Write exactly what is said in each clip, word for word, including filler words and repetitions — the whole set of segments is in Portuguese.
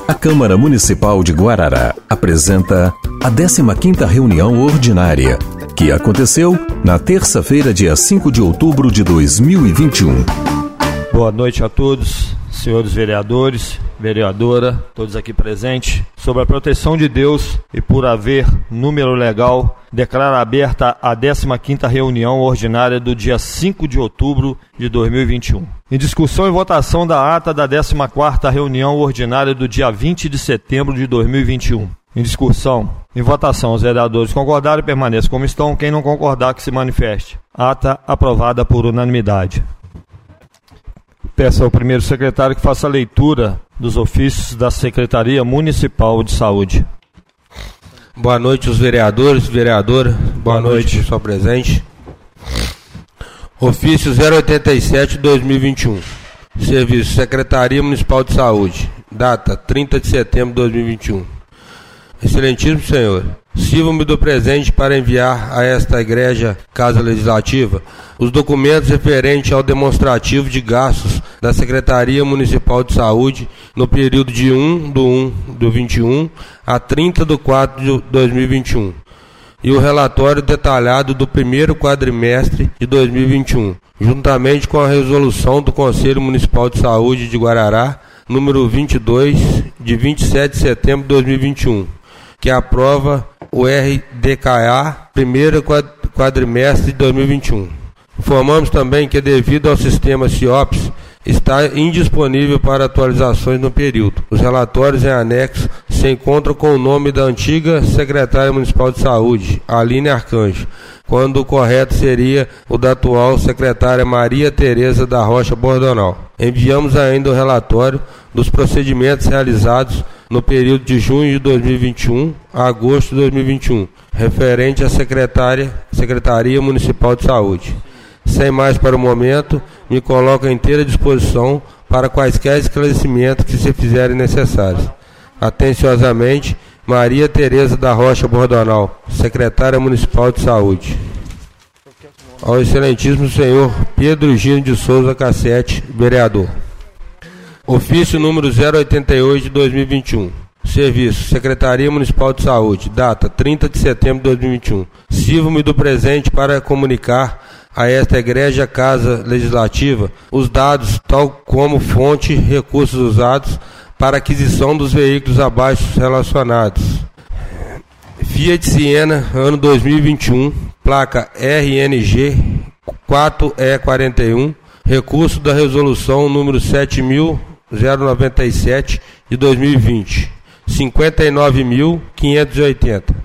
A Câmara Municipal de Guarará apresenta a décima quinta reunião ordinária, que aconteceu na terça-feira, dia cinco de outubro de dois mil e vinte e um. Boa noite a todos, senhores vereadores, vereadora, todos aqui presentes. Sobre a proteção de Deus e por haver número legal, declaro aberta a décima quinta reunião ordinária do dia cinco de outubro de dois mil e vinte e um. Em discussão e votação da ata da décima quarta reunião ordinária do dia vinte de setembro de dois mil e vinte e um. Em discussão, em votação, os vereadores concordaram e permaneçam como estão. Quem não concordar, que se manifeste. Ata aprovada por unanimidade. Peço ao primeiro secretário que faça a leitura dos ofícios da Secretaria Municipal de Saúde. Boa noite, os vereadores, vereadora. Boa, Boa noite, pessoal presente. Ofício zero oitenta e sete de dois mil e vinte e um. Serviço Secretaria Municipal de Saúde. Data trinta de setembro de dois mil e vinte e um. Excelentíssimo senhor, sirvo-me do presente para enviar a esta Igreja Casa Legislativa os documentos referentes ao demonstrativo de gastos da Secretaria Municipal de Saúde no período de um de um de vinte e um a trinta de quatro de dois mil e vinte e um e o relatório detalhado do primeiro quadrimestre de dois mil e vinte e um, juntamente com a resolução do Conselho Municipal de Saúde de Guarará, número vinte e dois, de vinte e sete de setembro de dois mil e vinte e um, que aprova o R D K A primeiro quadrimestre de dois mil e vinte e um. Informamos também que, devido ao sistema CIOPS, está indisponível para atualizações no período. Os relatórios em anexo se encontram com o nome da antiga secretária municipal de saúde, Aline Arcanjo, quando o correto seria o da atual secretária Maria Tereza da Rocha Bordonal. Enviamos ainda o relatório dos procedimentos realizados no período de junho de dois mil e vinte e um a agosto de dois mil e vinte e um, referente à secretária, Secretaria Municipal de Saúde. Sem mais para o momento, me coloco à inteira disposição para quaisquer esclarecimentos que se fizerem necessários. Atenciosamente, Maria Tereza da Rocha Bordonal, Secretária Municipal de Saúde. Ao excelentíssimo senhor Pedro Gino de Souza Cassete, vereador. Ofício número zero oitenta e oito de dois mil e vinte e um. Serviço Secretaria Municipal de Saúde. Data trinta de setembro de dois mil e vinte e um. Sirvo-me do presente para comunicar a esta Igreja Casa Legislativa os dados, tal como fonte, recursos usados para aquisição dos veículos abaixo relacionados. Fiat Siena, ano dois mil e vinte e um, placa R N G quatro E quarenta e um, recurso da resolução número sete mil noventa e sete de dois mil e vinte, cinquenta e nove mil quinhentos e oitenta.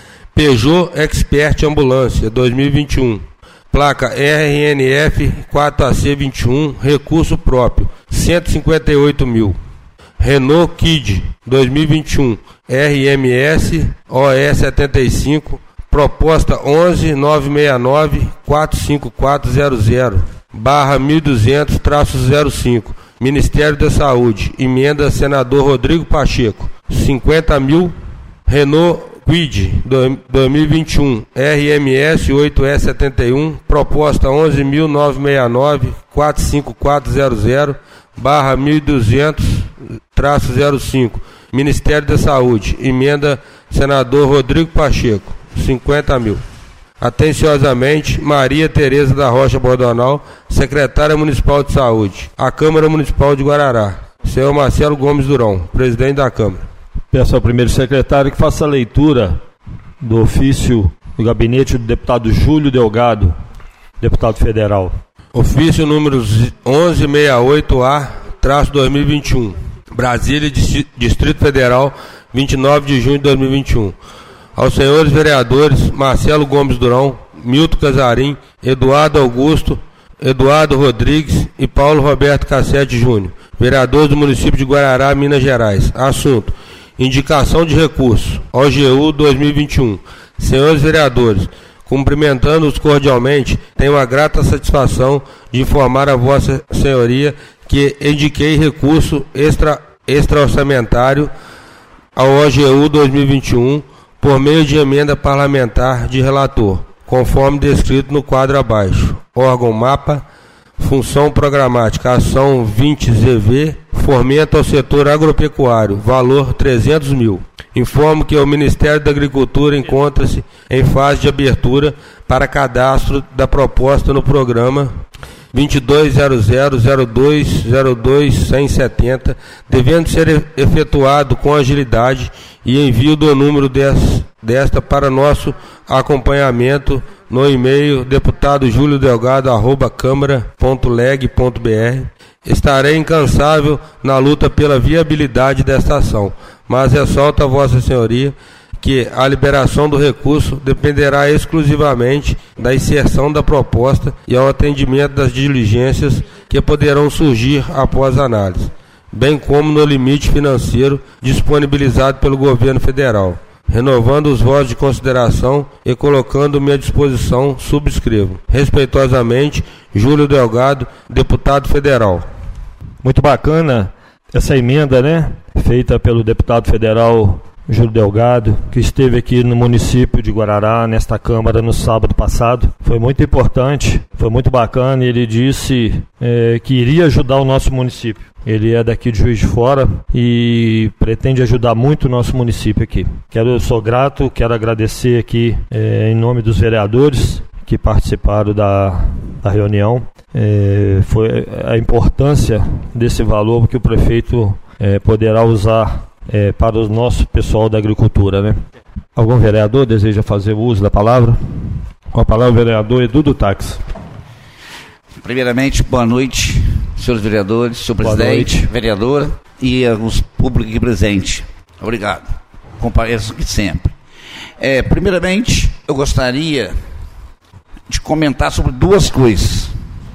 Peugeot Expert Ambulância, dois mil e vinte e um, placa R N F quatro A C vinte e um, recurso próprio, cento e cinquenta e oito mil. Renault Kwid, dois mil e vinte e um, R M S O E setenta e cinco, proposta onze nove seis nove quatro cinco quatro zero zero barra mil e duzentos traço zero cinco, Ministério da Saúde, emenda senador Rodrigo Pacheco, cinquenta mil. Renault Kwid, dois mil e vinte e um, R M S oito E setenta e um, proposta onze mil novecentos e sessenta e nove quatro cinco quatro zero zero barra mil e duzentos traço zero cinco, Ministério da Saúde, emenda senador Rodrigo Pacheco, cinquenta mil. Atenciosamente, Maria Tereza da Rocha Bordonal, Secretária Municipal de Saúde, a Câmara Municipal de Guarará. Senhor Marcelo Gomes Durão, Presidente da Câmara. Peço ao primeiro secretário que faça a leitura do ofício do gabinete do deputado Júlio Delgado, deputado federal. Ofício número onze sessenta e oito A traço dois mil e vinte e um, Brasília, Distrito Federal, vinte e nove de junho de dois mil e vinte e um. Aos senhores vereadores Marcelo Gomes Durão, Milton Casarim, Eduardo Augusto, Eduardo Rodrigues e Paulo Roberto Cassete Júnior, vereadores do município de Guarará, Minas Gerais. Assunto: indicação de recurso, O G U dois mil e vinte e um. Senhores vereadores, cumprimentando-os cordialmente, tenho a grata satisfação de informar a vossa senhoria que indiquei recurso extra, extra-orçamentário ao O G U dois mil e vinte e um por meio de emenda parlamentar de relator, conforme descrito no quadro abaixo. Órgão mapa, função programática, ação vinte Z V, fomento ao setor agropecuário, valor trezentos mil. Informo que o Ministério da Agricultura encontra-se em fase de abertura para cadastro da proposta no programa vinte e dois zero zero zero dois zero dois cento e setenta, devendo ser efetuado com agilidade e envio do número des, desta para nosso acompanhamento no e-mail deputado julio delgado arroba câmara ponto leg ponto br. Estarei incansável na luta pela viabilidade desta ação, mas ressalto a Vossa Senhoria que a liberação do recurso dependerá exclusivamente da inserção da proposta e ao atendimento das diligências que poderão surgir após a análise, bem como no limite financeiro disponibilizado pelo governo federal. Renovando os votos de consideração e colocando-me à disposição, subscrevo. Respeitosamente, Júlio Delgado, deputado federal. Muito bacana essa emenda, né? Feita pelo deputado federal Júlio Delgado, que esteve aqui no município de Guarará, nesta Câmara, no sábado passado. Foi muito importante, foi muito bacana, e ele disse é, que iria ajudar o nosso município. Ele é daqui de Juiz de Fora e pretende ajudar muito o nosso município aqui. Quero, eu sou grato, quero agradecer aqui é, em nome dos vereadores que participaram da, da reunião. É, foi a importância desse valor que o prefeito é, poderá usar É, para o nosso pessoal da agricultura, né? Algum vereador deseja fazer uso da palavra? Com a palavra o vereador Edu do Táxi. Primeiramente, boa noite, senhores vereadores, senhor boa presidente, noite. vereadora e os públicos aqui presentes. Obrigado. Compareço aqui sempre. É, primeiramente, eu gostaria de comentar sobre duas coisas.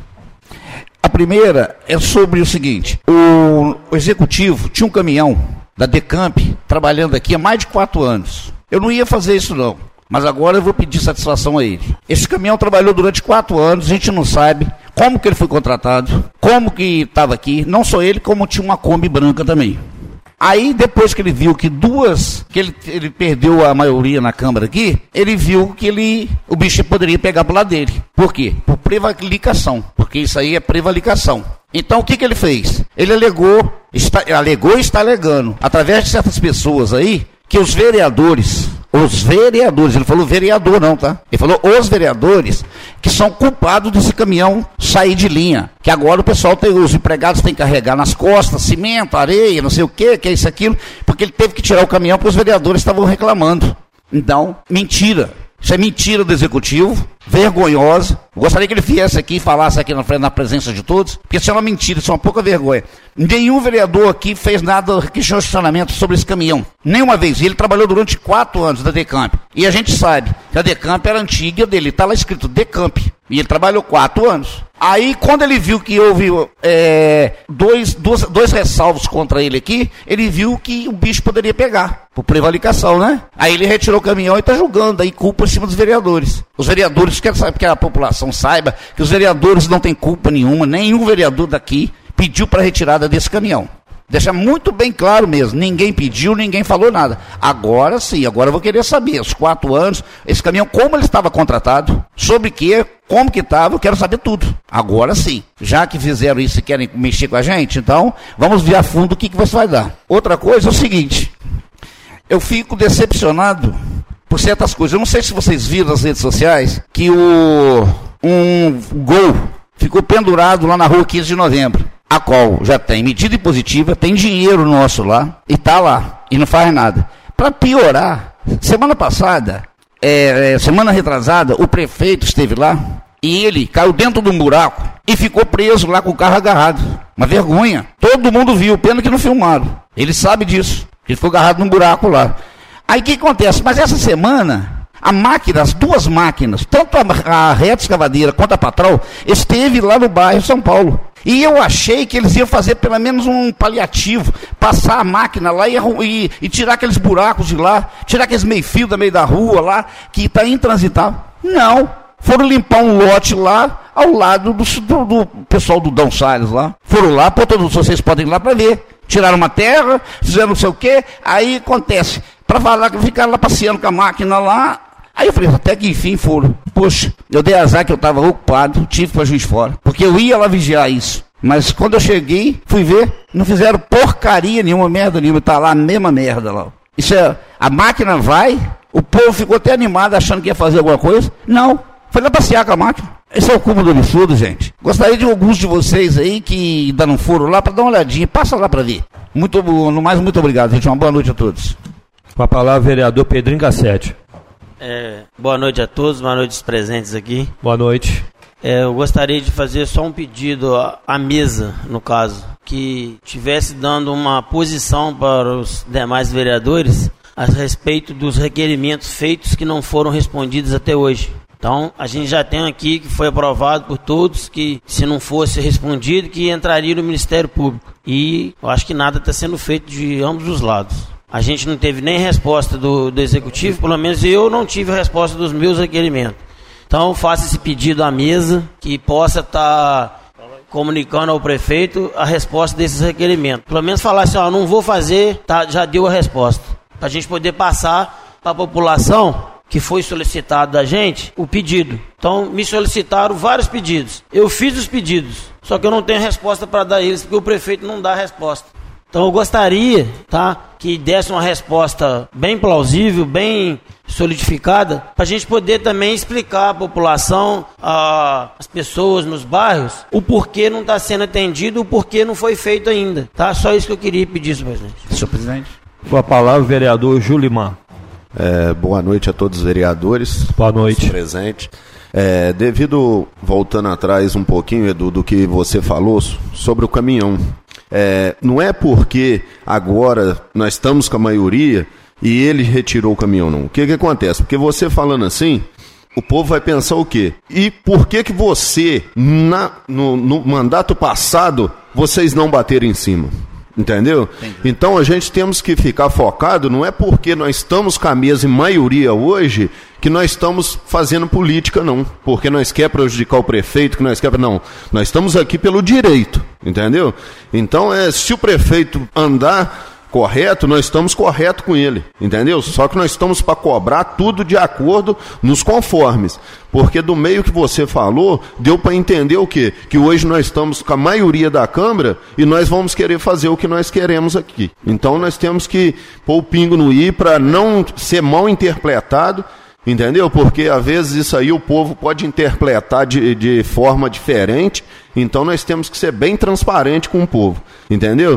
A primeira é sobre o seguinte: o, o executivo tinha um caminhão da Decamp trabalhando aqui há mais de quatro anos. Eu não ia fazer isso não, mas agora eu vou pedir satisfação a ele. Esse caminhão trabalhou durante quatro anos, a gente não sabe como que ele foi contratado, como que estava aqui, não só ele, como tinha uma Kombi branca também. Aí, depois que ele viu que duas, que ele, ele perdeu a maioria na Câmara aqui, ele viu que ele, o bicho poderia pegar pro lado dele. Por quê? Por prevaricação, porque isso aí é prevaricação. Então, o que que ele fez? Ele alegou, está, alegou e está alegando, através de certas pessoas aí, que os vereadores, os vereadores, ele falou vereador não, tá? Ele falou os vereadores que são culpados desse caminhão sair de linha. Que agora o pessoal tem, os empregados têm que carregar nas costas cimento, areia, não sei o que, que é isso, aquilo, porque ele teve que tirar o caminhão porque os vereadores estavam reclamando. Então, mentira. Isso é mentira do executivo, vergonhosa. Gostaria que ele viesse aqui e falasse aqui na, na presença de todos, porque isso é uma mentira, isso é uma pouca vergonha. Nenhum vereador aqui fez nada, questionamento sobre esse caminhão. Nenhuma vez. E ele trabalhou durante quatro anos da Decamp. E a gente sabe que a Decamp era antiga dele, está lá escrito Decamp. E ele trabalhou quatro anos. Aí, quando ele viu que houve é, dois, dois, dois ressalvos contra ele aqui, ele viu que o bicho poderia pegar, por prevaricação, né? Aí ele retirou o caminhão e está julgando, aí culpa em cima dos vereadores. Os vereadores querem saber, que a população saiba que os vereadores não têm culpa nenhuma, nenhum vereador daqui pediu para a retirada desse caminhão. Deixa muito bem claro mesmo, ninguém pediu, ninguém falou nada. Agora sim, agora eu vou querer saber, os quatro anos, esse caminhão, como ele estava contratado, sobre que, como que estava, eu quero saber tudo. Agora sim, já que fizeram isso e querem mexer com a gente, então vamos ver a fundo o que, que você vai dar. Outra coisa é o seguinte, eu fico decepcionado por certas coisas. Eu não sei se vocês viram nas redes sociais que o um Gol ficou pendurado lá na rua quinze de novembro. A qual já tem medida impositiva, tem dinheiro nosso lá, e tá lá, e não faz nada. Para piorar, semana passada, é, é, semana retrasada, o prefeito esteve lá, e ele caiu dentro de um buraco, e ficou preso lá com o carro agarrado. Uma vergonha. Todo mundo viu, pena que não filmaram. Ele sabe disso, ele ficou agarrado num buraco lá. Aí o que acontece? Mas essa semana, a máquina, as duas máquinas, tanto a, a reta escavadeira quanto a patrol, esteve lá no bairro São Paulo. E eu achei que eles iam fazer pelo menos um paliativo, passar a máquina lá e, e, e tirar aqueles buracos de lá, tirar aqueles meio-fio da meio da rua lá, que está intransitável. Não, foram limpar um lote lá, ao lado do, do, do pessoal do Dão Salles lá. Foram lá, pô, todos vocês podem ir lá para ver. Tiraram uma terra, fizeram não sei o quê, aí acontece. Para falar que ficaram lá passeando com a máquina lá. Aí eu falei, até que enfim foram. Poxa, eu dei azar que eu estava ocupado, tive para Juiz de Fora. Porque eu ia lá vigiar isso. Mas quando eu cheguei, fui ver, não fizeram porcaria nenhuma, merda nenhuma, tá lá a mesma merda lá. Isso é, a máquina vai, o povo ficou até animado achando que ia fazer alguma coisa. Não, foi lá passear com a máquina. Esse é o cúmulo do absurdo, gente. Gostaria de alguns de vocês aí que ainda não foram lá para dar uma olhadinha, passa lá para ver. Muito, no mais, muito obrigado, gente. Uma boa noite a todos. Com a palavra, vereador Pedrinho Cassete. É, boa noite a todos, boa noite aos presentes aqui. Boa noite. É, eu gostaria de fazer só um pedido à, à mesa, no caso, que estivesse dando uma posição para os demais vereadores a respeito dos requerimentos feitos que não foram respondidos até hoje. Então, a gente já tem aqui que foi aprovado por todos que, se não fosse respondido, que entraria no Ministério Público. E eu acho que nada está sendo feito de ambos os lados. A gente não teve nem resposta do, do Executivo, pelo menos eu não tive a resposta dos meus requerimentos. Então, eu faço esse pedido à mesa, que possa estar tá comunicando ao prefeito a resposta desses requerimentos. Pelo menos falar assim, ó, não vou fazer, tá, já deu a resposta. Para a gente poder passar para a população que foi solicitado da gente o pedido. Então, me solicitaram vários pedidos. Eu fiz os pedidos, só que eu não tenho resposta para dar eles, porque o prefeito não dá a resposta. Então, eu gostaria, tá, que desse uma resposta bem plausível, bem solidificada, para a gente poder também explicar à população, às pessoas nos bairros, o porquê não está sendo atendido, o porquê não foi feito ainda. Tá? Só isso que eu queria pedir, senhor presidente. Senhor presidente. Com a palavra, vereador Julimar. É, boa noite a todos os vereadores. Boa noite. Presentes. É, devido, voltando atrás um pouquinho, Edu, do que você falou sobre o caminhão. É, não é porque agora nós estamos com a maioria e ele retirou o caminhão, não. O que que acontece? Porque você falando assim, o povo vai pensar o quê? E por que que você, na, no, no mandato passado, vocês não bateram em cima? Entendeu? Entendi. Então a gente temos que ficar focado, não é porque nós estamos com a mesa em maioria hoje que nós estamos fazendo política, não. Porque nós quer prejudicar o prefeito, que nós quer... Não, nós estamos aqui pelo direito, entendeu? Então, é, se o prefeito andar correto, nós estamos correto com ele, entendeu? Só que nós estamos para cobrar tudo de acordo nos conformes. Porque do meio que você falou, deu para entender o quê? Que hoje nós estamos com a maioria da Câmara e nós vamos querer fazer o que nós queremos aqui. Então nós temos que pôr o pingo no i para não ser mal interpretado, entendeu? Porque às vezes isso aí o povo pode interpretar de, de forma diferente, então nós temos que ser bem transparente com o povo, entendeu?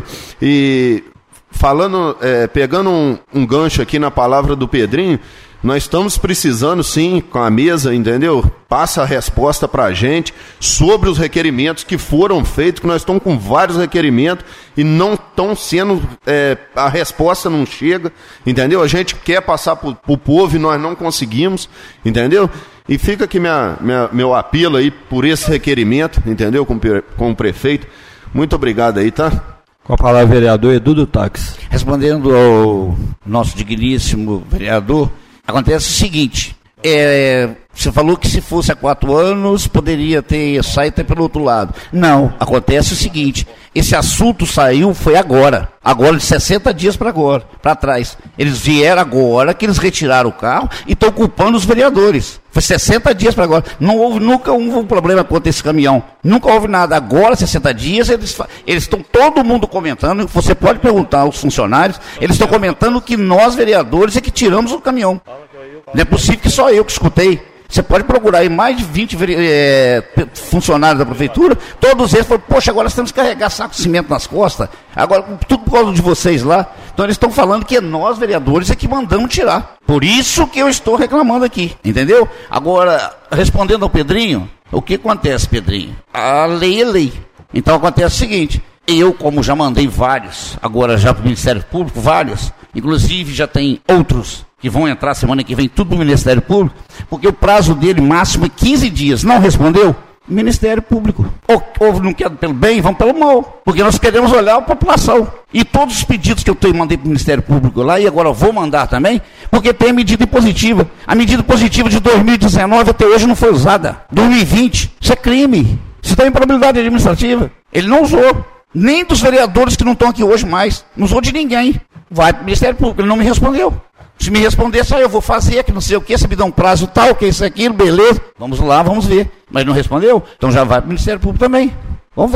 E falando, é, pegando um, um gancho aqui na palavra do Pedrinho, nós estamos precisando sim, com a mesa, entendeu? Passa a resposta para a gente sobre os requerimentos que foram feitos, que nós estamos com vários requerimentos e não estão sendo, é, a resposta não chega, entendeu? A gente quer passar para o povo e nós não conseguimos, entendeu? E fica aqui minha, minha, meu apelo aí por esse requerimento, entendeu? Com, com o prefeito. Muito obrigado aí, tá? Com a palavra, vereador Edu do Táxi. Respondendo ao nosso digníssimo vereador, acontece o seguinte, é, você falou que se fosse há quatro anos, poderia ter saído pelo outro lado. Não, acontece o seguinte, esse assunto saiu, foi agora, agora de sessenta dias para agora, para trás. Eles vieram agora, que eles retiraram o carro e estão culpando os vereadores. Foi sessenta dias para agora. Não houve, nunca houve um problema contra esse caminhão. Nunca houve nada. Agora, sessenta dias, eles eles estão todo mundo comentando. Você pode perguntar aos funcionários. Eles estão comentando que nós, vereadores, é que tiramos o caminhão. Não é possível que só eu que escutei. Você pode procurar aí mais de vinte é, funcionários da prefeitura, todos eles falaram, poxa, agora nós temos que carregar saco de cimento nas costas, agora tudo por causa de vocês lá. Então eles estão falando que é nós, vereadores, é que mandamos tirar. Por isso que eu estou reclamando aqui, entendeu? Agora, respondendo ao Pedrinho, o que acontece, Pedrinho? A lei é lei. Então acontece o seguinte, eu, como já mandei vários, agora já para o Ministério Público, vários, inclusive já tem outros que vão entrar semana que vem, tudo no Ministério Público, porque o prazo dele máximo é quinze dias. Não respondeu? Ministério Público. Ou, ou não quer pelo bem, vão pelo mal. Porque nós queremos olhar a população. E todos os pedidos que eu tenho, mandei para o Ministério Público lá, e agora eu vou mandar também, porque tem medida impositiva. A medida positiva de dois mil e dezenove até hoje não foi usada. dois mil e vinte, isso é crime. Isso está em improbabilidade administrativa. Ele não usou. Nem dos vereadores que não estão aqui hoje mais. Não usou de ninguém. Vai para o Ministério Público. Ele não me respondeu. Se me responder, só eu vou fazer, que não sei o que, você me dá um prazo tal, que isso, aquilo, beleza. Vamos lá, vamos ver. Mas não respondeu? Então já vai para o Ministério Público também. Vamos ver.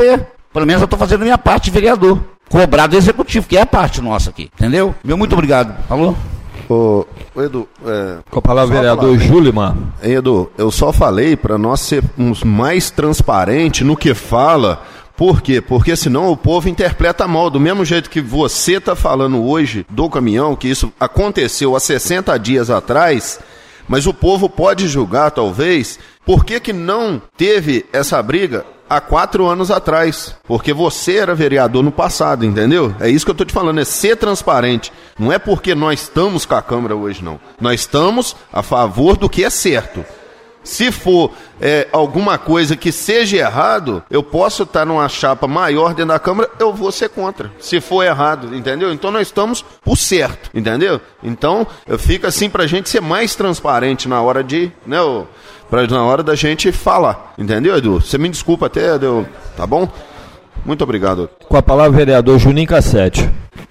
Pelo menos eu estou fazendo a minha parte de vereador. Cobrar do executivo, que é a parte nossa aqui. Entendeu? Meu muito obrigado. Falou? Ô, Edu, é, com a palavra vereador Júlimar. Edu, eu só falei para nós sermos mais transparentes no que fala. Por quê? Porque senão o povo interpreta mal. Do mesmo jeito que você está falando hoje do caminhão, que isso aconteceu há sessenta dias atrás, mas o povo pode julgar, talvez, por que que não teve essa briga há quatro anos atrás, porque você era vereador no passado, entendeu? É isso que eu estou te falando, é ser transparente. Não é porque nós estamos com a Câmara hoje, não. Nós estamos a favor do que é certo. Se for é, alguma coisa que seja errado, eu posso estar numa chapa maior dentro da Câmara, eu vou ser contra, se for errado, entendeu? Então nós estamos por certo, entendeu? Então fica assim pra gente ser mais transparente na hora de, né, pra, na hora da gente falar, entendeu, Edu? Você me desculpa até, Edu, tá bom? Muito obrigado. Com a palavra vereador Juninho Cassete.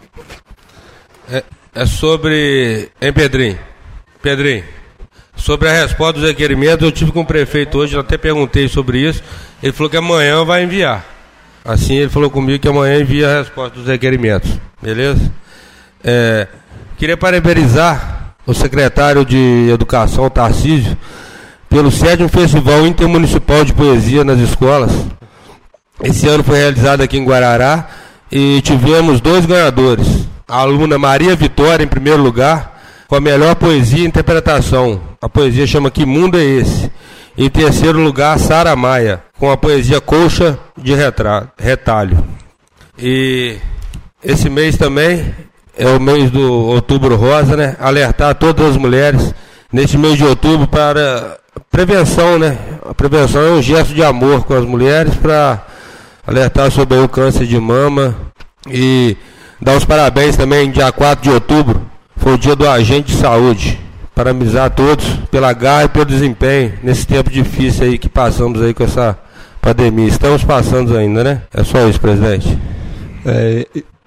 É, é sobre... Hein, Pedrinho? Pedrinho, sobre a resposta dos requerimentos, eu tive com o prefeito hoje, eu até perguntei sobre isso, ele falou que amanhã vai enviar. Assim, ele falou comigo que amanhã envia a resposta dos requerimentos, beleza? É, queria parabenizar o secretário de Educação, Tarcísio, pelo sétimo Festival Intermunicipal de Poesia nas escolas. Esse ano foi realizado aqui em Guarará e tivemos dois ganhadores. A aluna Maria Vitória, em primeiro lugar, com a melhor poesia e interpretação. A poesia chama Que Mundo é Esse? Em terceiro lugar, Sara Maia, com a poesia Colcha de retra- Retalho. E esse mês também é o mês do Outubro Rosa, né? Alertar todas as mulheres neste mês de outubro para prevenção, né? A prevenção é um gesto de amor com as mulheres para alertar sobre o câncer de mama e dar os parabéns também, dia quatro de outubro, foi o dia do agente de saúde. Parabenizar a todos pela garra e pelo desempenho nesse tempo difícil aí que passamos aí com essa pandemia. Estamos passando ainda, né? É só isso, presidente. É,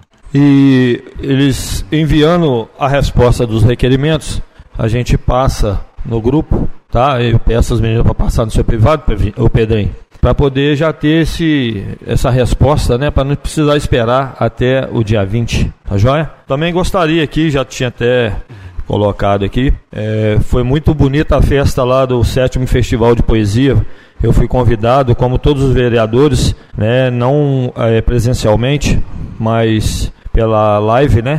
e eles enviando a resposta dos requerimentos, a gente passa no grupo, tá? Eu peço as meninas para passar no seu privado, o Pedrinho, para poder já ter esse, essa resposta, né? Para não precisar esperar até o dia vinte, tá joia? Também gostaria aqui, já tinha até colocado aqui, é, foi muito bonita a festa lá do sétimo Festival de Poesia. Eu fui convidado, como todos os vereadores, né? Não é, presencialmente, mas pela live, né?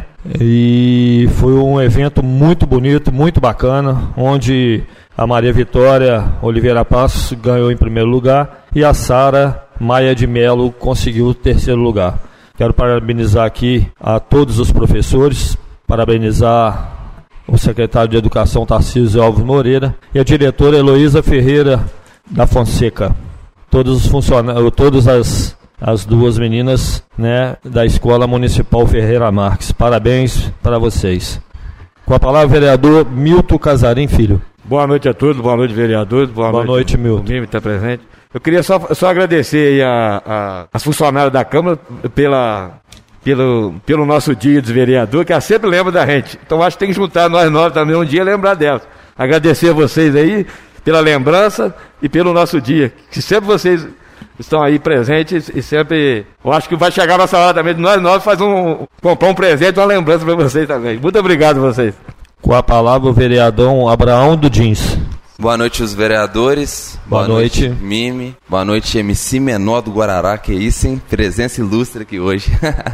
E foi um evento muito bonito, muito bacana, onde a Maria Vitória Oliveira Passos ganhou em primeiro lugar e a Sara Maia de Melo conseguiu o terceiro lugar. Quero parabenizar aqui a todos os professores, parabenizar o secretário de Educação Tarcísio Alves Moreira e a diretora Heloísa Ferreira da Fonseca, todos os funcionários, todas as, as duas meninas, né, da Escola Municipal Ferreira Marques. Parabéns para vocês. Com a palavra, vereador Milton Casarim Filho. Boa noite a todos, boa noite, vereadores. Boa, boa noite, noite Milton. O Mimi está presente. Eu queria só, só agradecer aí a, a, as funcionárias da Câmara pela, pelo, pelo nosso dia dos vereadores, que ela sempre lembra da gente. Então acho que tem que juntar nós nove também um dia e lembrar delas. Agradecer a vocês aí pela lembrança e pelo nosso dia, que sempre vocês estão aí presentes e sempre, eu acho que vai chegar a nossa hora também de nós nove fazer um, comprar um presente, uma lembrança para vocês também. Muito obrigado a vocês. Com a palavra o vereador Abraão do Dins. Boa noite os vereadores. Boa, Boa noite. noite Mimi. Boa noite M C Menor do Guarará, que é isso, hein? Presença ilustre aqui hoje.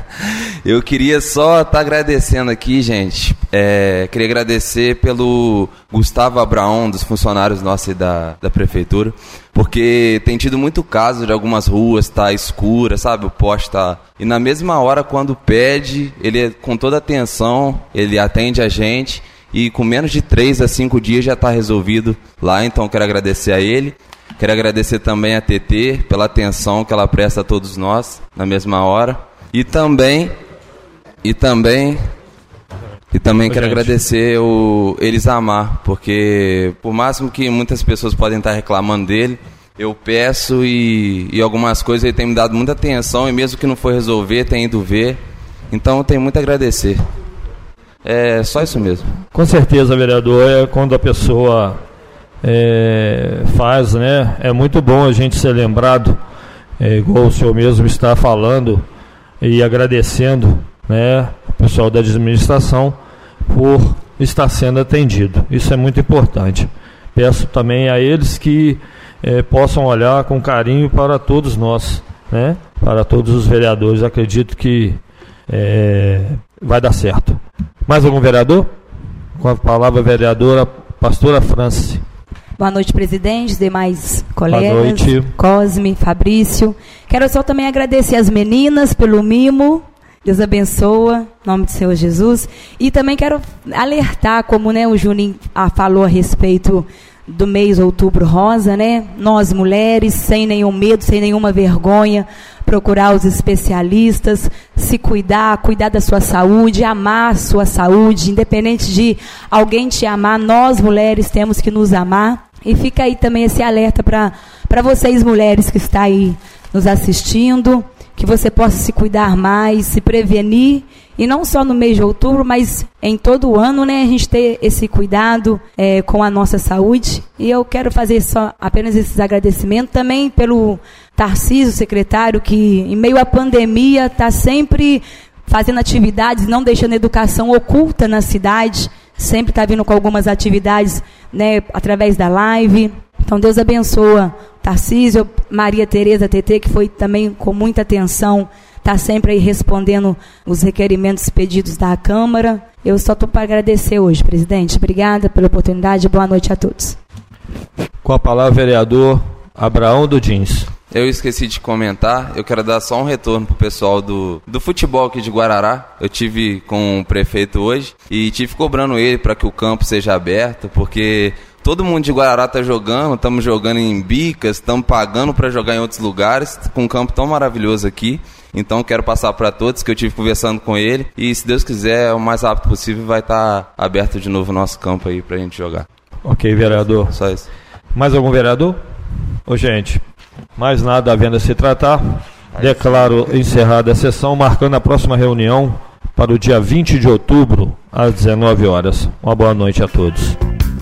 Eu queria só estar tá agradecendo aqui, gente. É, queria agradecer pelo Gustavo Abraão, dos funcionários nossos da, da prefeitura, porque tem tido muito caso de algumas ruas tá escura, sabe? O poste tá... E na mesma hora, quando pede, ele com toda atenção, ele atende a gente. E com menos de três a cinco dias já está resolvido lá, então quero agradecer a ele. Quero agradecer também a T T pela atenção que ela presta a todos nós na mesma hora. E também, e também, e também quero gente. agradecer o Elisamar, porque por máximo que muitas pessoas podem estar reclamando dele, eu peço e, e algumas coisas ele tem me dado muita atenção e mesmo que não for resolver, tem ido ver. Então eu tenho muito a agradecer. É só isso mesmo. Com certeza, vereador, é quando a pessoa é, faz, né? É muito bom a gente ser lembrado é, igual o senhor mesmo está falando e agradecendo, né, o pessoal da administração por estar sendo atendido. Isso é muito importante. Peço também a eles que é, possam olhar com carinho para todos nós, né, para todos os vereadores. Acredito que é, vai dar certo. Mais algum vereador? Com a palavra, a vereadora Pastora Franci. Boa noite, presidente, demais colegas. Boa noite. Cosme, Fabrício. Quero só também agradecer as meninas pelo mimo. Deus abençoa, em nome do Senhor Jesus. E também quero alertar, como, né, o Juninho ah, falou a respeito do mês Outubro Rosa, né? Nós, mulheres, sem nenhum medo, sem nenhuma vergonha, procurar os especialistas, se cuidar, cuidar da sua saúde, amar a sua saúde, independente de alguém te amar, nós, mulheres, temos que nos amar. E fica aí também esse alerta para para vocês, mulheres, que estão aí nos assistindo, que você possa se cuidar mais, se prevenir, e não só no mês de outubro, mas em todo o ano, né, a gente ter esse cuidado é, com a nossa saúde. E eu quero fazer só apenas esses agradecimentos também pelo Tarcísio, secretário, que em meio à pandemia está sempre fazendo atividades, não deixando a educação oculta na cidade, sempre está vindo com algumas atividades, né, através da live. Então Deus abençoa Tarcísio, Maria Tereza T T, que foi também com muita atenção, está sempre aí respondendo os requerimentos pedidos da Câmara. Eu só estou para agradecer hoje, presidente. Obrigada pela oportunidade. Boa noite a todos. Com a palavra, vereador Abraão Dudins. Eu esqueci de comentar, eu quero dar só um retorno pro pessoal do, do futebol aqui de Guarará. Eu tive com o prefeito hoje e tive cobrando ele para que o campo seja aberto, porque todo mundo de Guarará tá jogando, estamos jogando em Bicas, estamos pagando para jogar em outros lugares, com um campo tão maravilhoso aqui. Então quero passar para todos que eu tive conversando com ele e, se Deus quiser, o mais rápido possível vai estar aberto de novo o nosso campo aí pra gente jogar. Ok, vereador. Só isso. Mais algum vereador? Ô, gente, mais nada havendo a se tratar. Declaro encerrada a sessão, marcando a próxima reunião para o dia vinte de outubro, às dezenove horas. Uma boa noite a todos.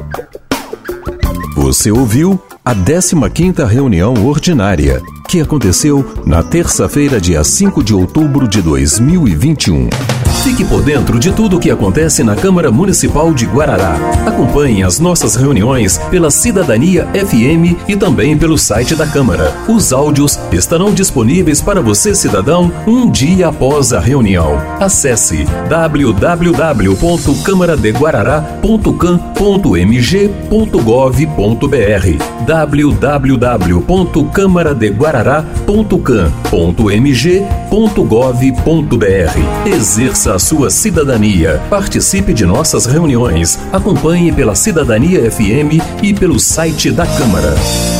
Você ouviu a décima quinta reunião ordinária, que aconteceu na terça-feira, dia cinco de outubro de dois mil e vinte e um. Fique por dentro de tudo o que acontece na Câmara Municipal de Guarará. Acompanhe as nossas reuniões pela Cidadania F M e também pelo site da Câmara. Os áudios estarão disponíveis para você, cidadão, um dia após a reunião. Acesse w w w ponto câmara de guarará ponto cam ponto m g ponto gov ponto b r, w w w ponto câmara de guarará ponto cam ponto m g ponto gov ponto b r. Exerça a sua cidadania. Participe de nossas reuniões. Acompanhe pela Cidadania F M e pelo site da Câmara.